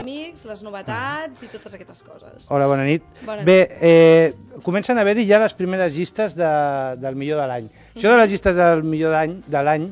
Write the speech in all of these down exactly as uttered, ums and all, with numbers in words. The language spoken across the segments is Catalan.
amics, les novetats i totes aquestes coses. Hola, bona nit. Bona nit. Bé, eh, comencen a haver-hi ja les primeres llistes de, del millor de l'any. Això de les llistes del millor d'any de l'any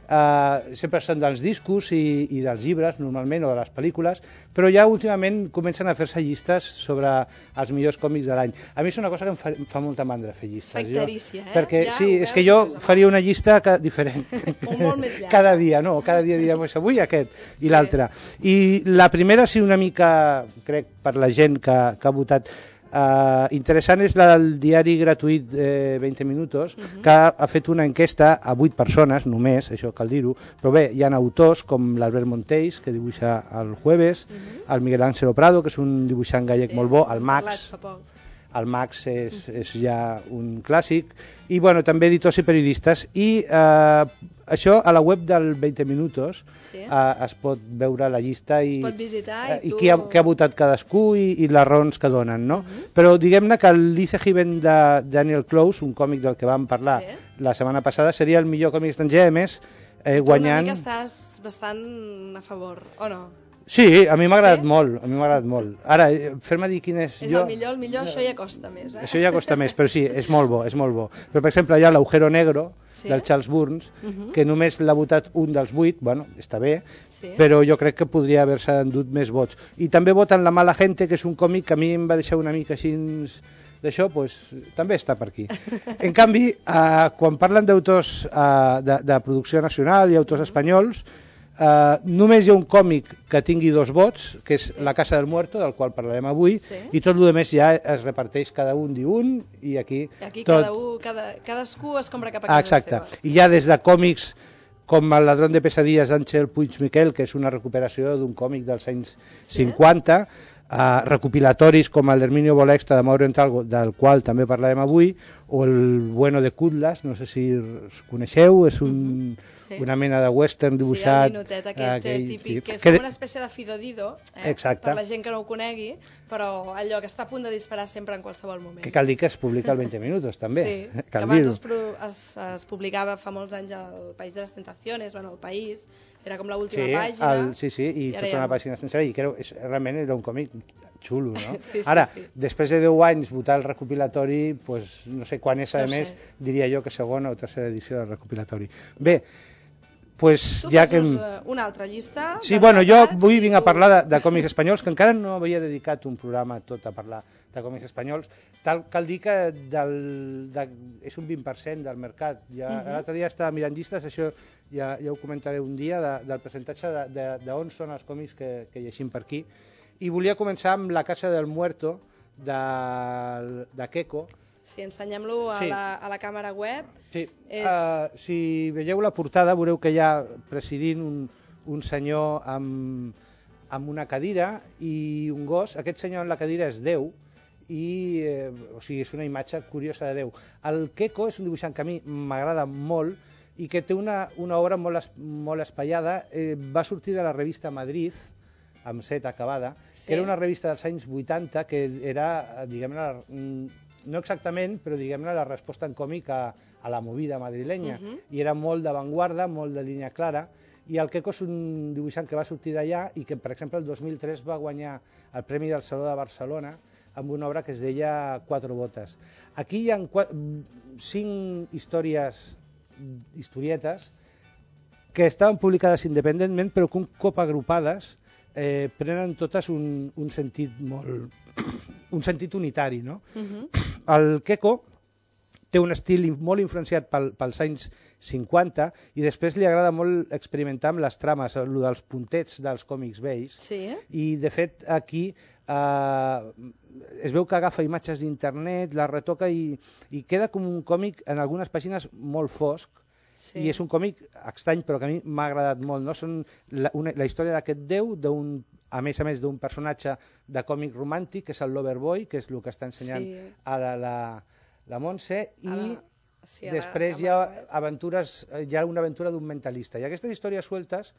eh, sempre són dels discos i, i dels llibres, normalment, o de les pel·lícules, però ja últimament comencen a fer-se llistes sobre els millors còmics de l'any. A mi és una cosa que em fa, em fa molta mandra fer llistes. Factarícia, eh? Perquè ja sí, és que jo faria una llista que, diferent. Un molt més llarg. Cada dia, no? Cada dia diríem avui aquest i sí. l'altre. I la primera, sí, una mica, crec, per la gent que, que ha votat, Uh, interessant és la del diari gratuït eh, vint minutos, uh -huh. que ha, ha fet una enquesta a vuit persones només, això cal dir-ho, però bé, hi ha autors com l'Albert Montells, que dibuixa el Jueves, uh -huh. el Miguel Ángel Prado, que és un dibuixant gallec sí, molt bo, el Max, el Max és, és ja un clàssic, i bueno, també editors i periodistes, i eh, això a la web del vint minutos sí. eh, es pot veure la llista i, es pot visitar i, i tu... qui, ha, qui ha votat cadascú i, i les raons que donen, no? Uh -huh. Però diguem-ne que el Lice Given de Daniel Close, un còmic del que vam parlar sí. la setmana passada, seria el millor còmic estranger, a més, eh, guanyant... Tu una mica estàs bastant a favor, o no? Sí, a mi m'ha agradat sí? molt, a mi m'ha agradat molt. Ara, fer-me dir quin és... És jo... el millor, el millor, això ja costa més, eh? Això ja costa més, però sí, és molt bo, és molt bo. Però, per exemple, hi ha l'Agujero Negro, sí? del Charles Burns, uh -huh. que només l'ha votat un dels vuit, bueno, està bé, sí. però jo crec que podria haver-se endut més vots. I també voten La mala gente, que és un còmic que a mi em va deixar una mica així... d'això, pues, també està per aquí. En canvi, eh, quan parlen d'autors eh, de, de producció nacional i autors uh -huh. espanyols, Uh, només hi ha un còmic que tingui dos vots, que és sí. La Casa del Muerto, del qual parlarem avui, sí. i tot el més ja es reparteix, cada un diu un, i aquí... I aquí tot... cada un, cada, cadascú es compra cap a casa Exacte. seva. I ja des de còmics com El ladrón de pesadillas d'Àngel Puig Miquel, que és una recuperació d'un còmic dels anys sí. cinquanta, uh, recopilatoris com l'Herminio Bolextra de Mauro Entalgo, del qual també parlarem avui, o El bueno de Cutlass, no sé si els coneixeu, és un... Mm-hmm. Sí. Una mena de western dibuixat... Sí, el ninotet aquest aquell, típic, sí. que és que... com una espècie de Fido Dido, eh? per la gent que no ho conegui, però allò que està a punt de disparar sempre en qualsevol moment. Que cal dir que es publica al vint minutos, també. Sí, cal que abans es, es, es publicava fa molts anys al País de les Tentaciones, bueno, el País, era com l'última sí, pàgina. El, sí, sí, i, i tota una ha... pàgina sencera, i creu, és, realment era un còmic xulo, no? sí, sí, Ara, sí. després de deu anys votar el recopilatori, pues, no sé quan és, a no més, sé. diria jo que segona o tercera edició del recopilatori. Bé, pues tu ja fas que... una altra llista? Sí, bueno, jo avui vinc a parlar de, de còmics espanyols, que encara no havia dedicat un programa tot a parlar de còmics espanyols. Tal, cal dir que del, de, és un vint per cent del mercat. Ja, uh -huh. L'altre dia estava mirant llistes, això ja, ja ho comentaré un dia, de, del percentatge d'on són els còmics que, que llegim per aquí. I volia començar amb La Casa del Muerto, de, de Queco. Sí, ensenyem-lo a, sí. la, a la càmera web. Sí. És... Uh, si veieu la portada veureu que hi ha presidint un, un senyor amb, amb una cadira i un gos. Aquest senyor en la cadira és Déu, i, eh, o sigui, és una imatge curiosa de Déu. El Queco és un dibuixant que a mi m'agrada molt i que té una, una obra molt, es, molt espaiada. Eh, va sortir de la revista Madrid, amb set acabada, sí. que era una revista dels anys vuitanta que era, diguem-ne, no exactament, però diguem-ne la resposta en còmic a, a la movida madrilenya. Uh-huh. I era molt d'avantguarda, molt de línia clara, i el Queco és un dibuixant que va sortir d'allà i que, per exemple, el dos mil tres va guanyar el Premi del Saló de Barcelona amb una obra que es deia Quatre botes. Aquí hi ha quatre, cinc històries, historietes que estaven publicades independentment, però que un cop agrupades eh, prenen totes un, un sentit molt... un sentit unitari, no? Uh-huh. El Queco té un estil molt influenciat pel, pels anys cinquanta i després li agrada molt experimentar amb les trames, el dels puntets dels còmics vells. Sí. I de fet aquí eh, es veu que agafa imatges d'internet, les retoca i, i queda com un còmic en algunes pàgines molt fosc. Sí. I és un còmic estrany però que a mi m'ha agradat molt, no? Són la, una, la història d'aquest déu, d'un, a més a més d'un personatge de còmic romàntic que és el Loverboy, que és el que està ensenyant sí. a la, la, la Montse, i la, sí, després la, hi ha aventures, hi ha una aventura d'un mentalista, i aquestes històries sueltes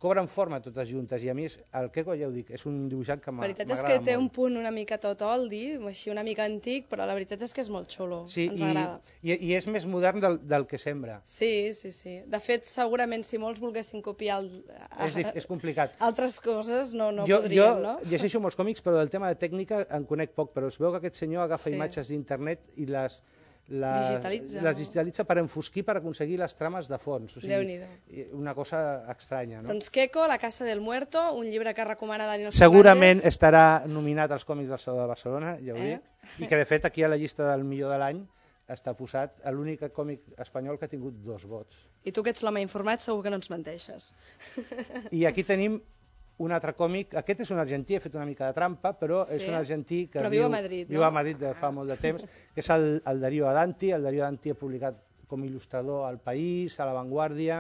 cobren forma totes juntes, i a mi és, el Queco, ja ho dic, és un dibuixant que m'agrada molt. La veritat és que té un punt una mica totoldi, així una mica antic, però la veritat és que és molt xulo, sí, ens i, agrada. I, i és més modern del, del que sembla. Sí, sí, sí. De fet, segurament si molts volguessin copiar el, és, és complicat. altres coses no, no jo, podrien, jo no? Jo llegeixo molts còmics, però del tema de tècnica en conec poc, però es veu que aquest senyor agafa sí. imatges d'internet i les, les, digitalitza, les digitalitza per enfosquir, per aconseguir les trames de fons. O sigui, Déu-n'hi-do. Una cosa estranya, no? Doncs Queco, La casa del muerto, un llibre que recomana Daniel Fernández. Segurament estarà nominat als còmics del Saló de Barcelona, ja ho eh? dic, i que de fet aquí a la llista del millor de l'any està posat l'únic còmic espanyol que ha tingut dos vots. I tu que ets l'home informat segur que no ens menteixes. I aquí tenim un altre còmic, aquest és un argentí, he fet una mica de trampa, però sí, és un argentí que però viu, viu a Madrid, viu no? a Madrid de fa molt de temps, que és el, el Darío Adanti. El Darío Adanti ha publicat com il·lustrador al País, a La Vanguardia,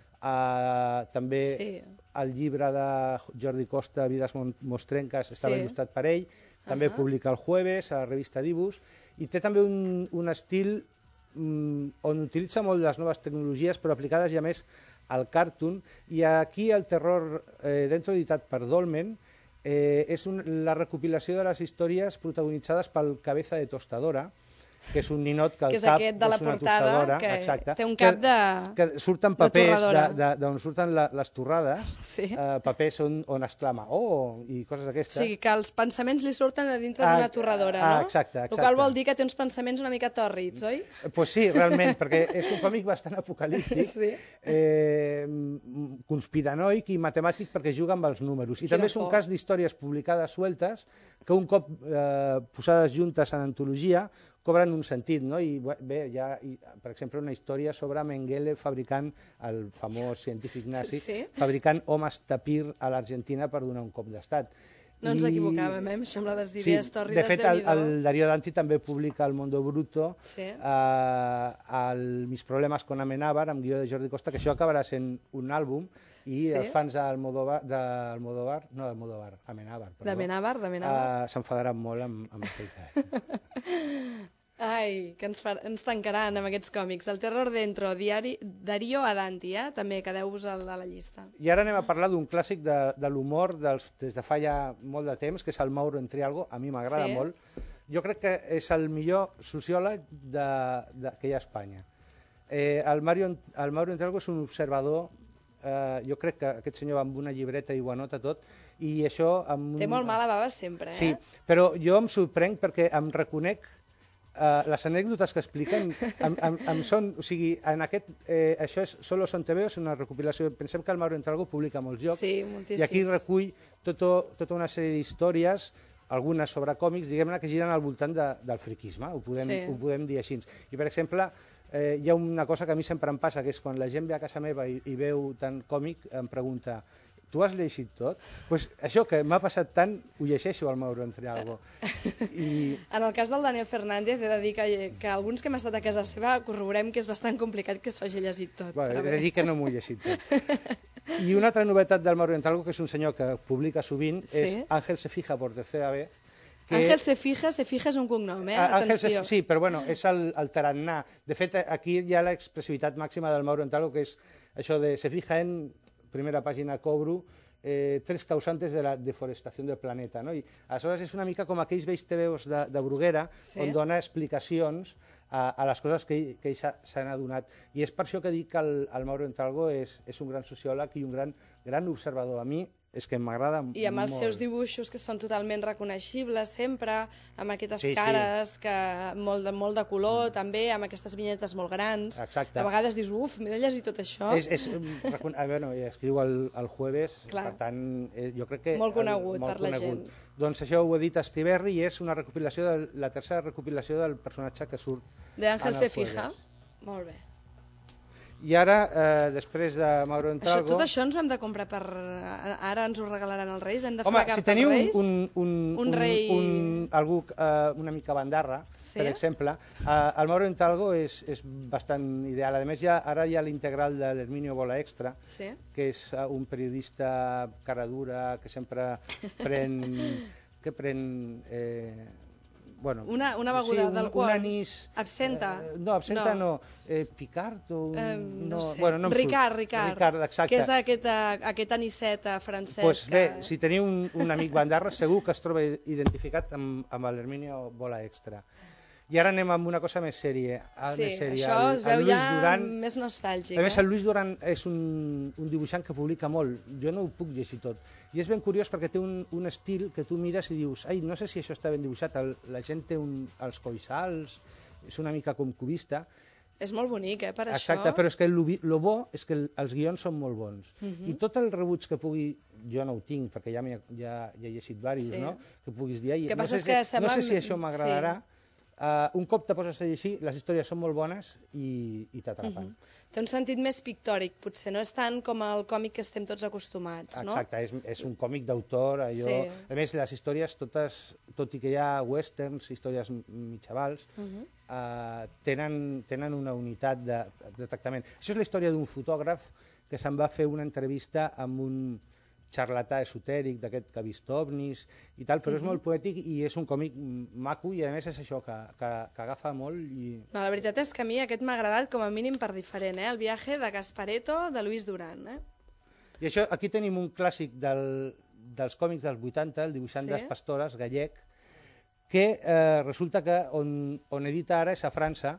a, també sí. el llibre de Jordi Costa, Vides Mostrenques, estava sí. il·lustrat per ell, també uh -huh. publica el Jueves, a la revista Dibus, i té també un, un estil mm, on utilitza molt les noves tecnologies, però aplicades ja més al cartoon, i aquí el terror, eh, dentro editat per Dolmen, eh, és un, la recopilació de les històries protagonitzades pel Cabeza de Tostadora, que és un ninot que al que és cap aquest de la és una portada, tostadora, que exacte, té un cap de que, que surten papers d'on surten la, les torrades, sí. eh, papers on, on exclama oh, i coses d'aquestes. O sigui, que els pensaments li surten de dintre d'una torradora, ah, no? Exacte, exacte. El qual vol dir que té uns pensaments una mica tòrrids, oi? Doncs pues sí, realment, perquè és un còmic bastant apocalíptic, sí. eh, conspiranoic i matemàtic perquè juga amb els números. I Quina també és un por. cas d'històries publicades sueltes que un cop eh, posades juntes en antologia cobren un sentit, no? I bé, hi ha, per exemple, una història sobre Mengele fabricant, el famós científic nazi, sí? fabricant homes tapir a l'Argentina per donar un cop d'estat. No ens I... equivocàvem, eh? Em sembla les idees sí, tòrrides. De fet, el, el Darío Adanti també publica El Mundo Bruto, sí. eh, el Mis problemes con Amenábar, amb guió de Jordi Costa, que això acabarà sent un àlbum, i sí? els fans d'Almodóvar, d'Almodóvar, no d'Almodóvar, Amenábar, d'Amenábar, d'Amenábar, uh, s'enfadaran molt amb, amb aquell cas. Ai, que ens, fa, ens tancaran amb aquests còmics. El terror dentro, diari, Darío Adanti, eh? També quedeu-vos a la llista. I ara anem a parlar d'un clàssic de, de l'humor des de fa ja molt de temps, que és el Mauro Entrialgo. A mi m'agrada sí. molt. Jo crec que és el millor sociòleg de, de, que hi ha a Espanya. Eh, el, Mario, el Mauro Entrialgo és un observador. Uh, jo crec que aquest senyor va amb una llibreta i ho anota tot, i això... Amb... Té molt mala bava sempre, eh? Sí, però jo em sorprenc perquè em reconec uh, les anècdotes que expliquen em, em, em són, o sigui, en aquest, eh, això és Solo son T V, és una recopilació, pensem que el Mauro Entrialgo publica molts llocs, sí, moltíssims. I aquí recull tot, tota una sèrie d'històries, algunes sobre còmics, diguem-ne, que giren al voltant de, del friquisme, ho podem, sí. ho podem dir així. I, per exemple, Eh, hi ha una cosa que a mi sempre em passa, que és quan la gent ve a casa meva i, i veu tant còmic, em pregunta, tu has llegit tot? Pues això que m'ha passat tant, ho llegeixo al Mauro Entrialgo. I... En el cas del Daniel Fernández, he de dir que, que alguns que hem estat a casa seva corroborem que és bastant complicat que s'ho hagi llegit tot. Bueno, he de dir que no m'ho he llegit tot. I una altra novetat del Mauro Entrialgo, que és un senyor que publica sovint, sí? és Ángel se fija por tercera vez. Que... Ángel se fija, se fija és un cognom, eh? Atenció. Se... Sí, però bueno, és el, el tarannà. De fet, aquí hi ha l'expressivitat màxima del Mauro Entrialgo, que és això de se fija en, primera pàgina, cobro, eh, tres causantes de la deforestació del planeta. No? I aleshores és una mica com aquells vells tebeos de, de Bruguera, sí? on dona explicacions a, a les coses que ell, que ell s'han adonat. I és per això que dic que el, el Mauro Entrialgo és, és un gran sociòleg i un gran, gran observador. A mi és que m'agrada molt. I amb els seus dibuixos que són totalment reconeixibles sempre, amb aquestes sí, cares sí. que molt de, molt de color, mm. també amb aquestes vinyetes molt grans. Exacte. A vegades dius, uf, m'he de llegir tot això. És, és, a veure, escriu el, el Jueves, Clar. per tant, eh, jo crec que... Molt conegut el, molt per conegut. la gent. Doncs això ho ha dit Estiberri i és una recopilació, de, la tercera recopilació del personatge que surt de Ángel se fija. Molt bé. I ara, eh, després de Mauro Entrialgo... Això, tot això ens ho hem de comprar per... Ara ens ho regalaran els Reis? Hem de fer Home, la carta si teniu als Reis? un, un, un, rei... un, un, algú eh, una mica bandarra, sí? per exemple, eh, el Mauro Entrialgo és, és bastant ideal. A més, ja, ara hi ha l'integral de l'Herminio Bola Extra, sí? que és uh, un periodista cara dura, que sempre pren... que pren... Eh, bueno, una, una beguda sí, d'alcohol. Un anís... Absenta? Eh, no, absenta no. no. Eh, Picard o... Un, eh, no, no sé. Bueno, no Ricard, Ricard. Ricard, exacte. Que és aquest, aquest anisset francès. Pues bé, que... si teniu un, un amic bandarra, segur que es troba identificat amb, amb l'Herminio Bola Extra. I ara anem amb una cosa més sèria. Sí, més sèria. això el, es veu el ja Duran, més nostàlgic. A més, eh? el Lluís Duran és un, un dibuixant que publica molt. Jo no ho puc llegir tot. I és ben curiós perquè té un, un estil que tu mires i dius ai, no sé si això està ben dibuixat. El, la gent té un, els collsals, és una mica com cubista. És molt bonic, eh, per Exacte, això. Exacte, però és que el, el bo és que el, els guions són molt bons. Uh -huh. I tot el rebuig que pugui... Jo no ho tinc, perquè ja, ha, ja, ja he llegit diversos, sí. no? Que puguis dir, ai, no, sé si, que sembla... no sé si això m'agradarà. Sí. Uh, un cop te poses a llegir, les històries són molt bones i, i t'atrapen. Uh -huh. Té un sentit més pictòric, potser, no és tant com el còmic que estem tots acostumats, no? Exacte, és, és un còmic d'autor, allò... Sí. A més, les històries totes, tot i que hi ha westerns, històries mitjavals, uh -huh. uh, tenen, tenen una unitat de, de tractament. Això és la història d'un fotògraf que se'n va fer una entrevista amb un xarlatà esotèric d'aquest que ha vist ovnis i tal, però uh -huh. és molt poètic i és un còmic maco i a més és això, que, que, que agafa molt i... No, la veritat és que a mi aquest m'ha agradat com a mínim per diferent, eh? El viaje de Gasparetto de Lluís Duran, eh? I això, aquí tenim un clàssic del, dels còmics dels vuitanta, el dibuixant sí. des Pastores, gallec, que eh, resulta que on, on edita ara és a França,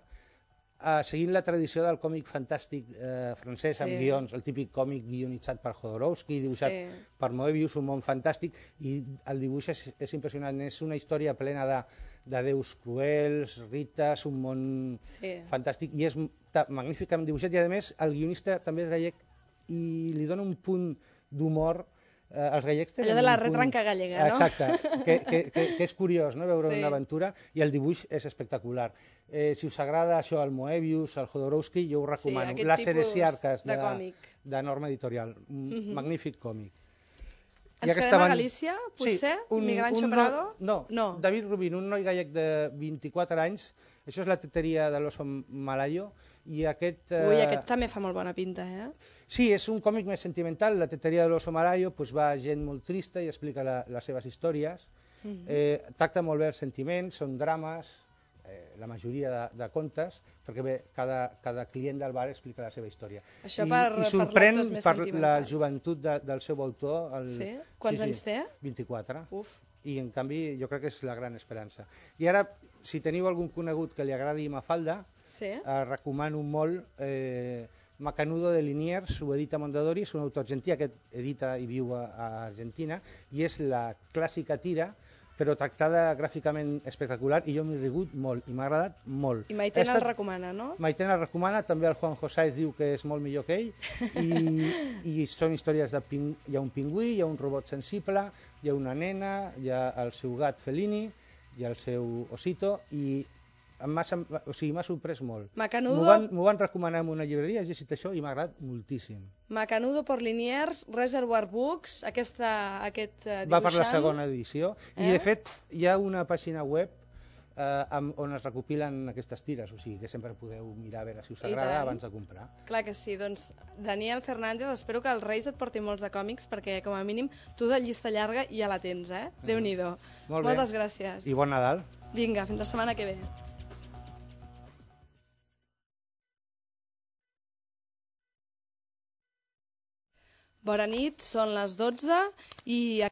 Uh, seguint la tradició del còmic fantàstic eh, francès, sí. amb guions, el típic còmic guionitzat per Jodorowsky, dibuixat sí. per Moebius, un món fantàstic, i el dibuix és, és impressionant, és una història plena de, de déus cruels, rites, un món sí. fantàstic, i és magníficament dibuixat, i a més el guionista també és gallec i li dona un punt d'humor. Eh, els gallecs tenen allò de la punt... retranca gallega, no? Exacte, que, que, que, que és curiós, no?, veure sí. una aventura, i el dibuix és espectacular. Eh, si us agrada això, el Moebius, el Jodorowsky, jo ho recomano. Sí, Les heresiarques de, de, de Norma Editorial, un uh -huh. magnífic còmic. Ens quedem van... a Galícia, potser? Sí, un, Migrancho un Prado? No, no, David Rubin, un noi gallec de vint-i-quatre anys, això és la teteria de l'Oso Malayo, i aquest... Ui, eh... aquest també fa molt bona pinta, eh? Sí, és un còmic més sentimental, la teteria de l'Oso Malayo, pues va gent molt trista i explica la, les seves històries, uh -huh. eh, tracta molt bé els sentiments, són drames, eh, la majoria de, de contes, perquè bé, cada, cada client del bar explica la seva història. Això per, I, i sorprèn per, més per la joventut de, del seu autor. El... Sí? Quants sí, sí, anys té? vint-i-quatre. Uf. I en canvi jo crec que és la gran esperança. I ara, si teniu algun conegut que li agradi Mafalda, sí? eh, recomano molt eh, Macanudo de Liniers, ho edita Mondadori, és un autor argentí que edita i viu a, a Argentina, i és la clàssica tira, però tractada gràficament espectacular, i jo m'he rigut molt, i m'ha agradat molt. I Maitena estat... el recomana, no? Maitena el recomana, també el Juan Josáez diu que és molt millor que ell, i, i són històries de... Ping... Hi ha un pingüí, hi ha un robot sensible, hi ha una nena, hi ha el seu gat Fellini, hi ha el seu osito, i m'ha o sigui, sorprès molt. Macanudo... M'ho van, van recomanar en una llibreria, he llegit això i m'ha agradat moltíssim. Macanudo por Liniers, Reservoir Books, aquesta, aquest uh, dibuixant... Va per la segona edició, eh? I de fet hi ha una pàgina web eh, amb, on es recopilen aquestes tires, o sigui que sempre podeu mirar a veure si us agrada abans de comprar. Clar que sí, doncs Daniel Fernández, espero que els Reis et portin molts de còmics, perquè com a mínim tu de llista llarga ja la tens, eh? Mm. Déu-n'hi-do. Molt Moltes bé. gràcies. I bon Nadal. Vinga, fins la setmana que ve. Bona nit, són les dotze i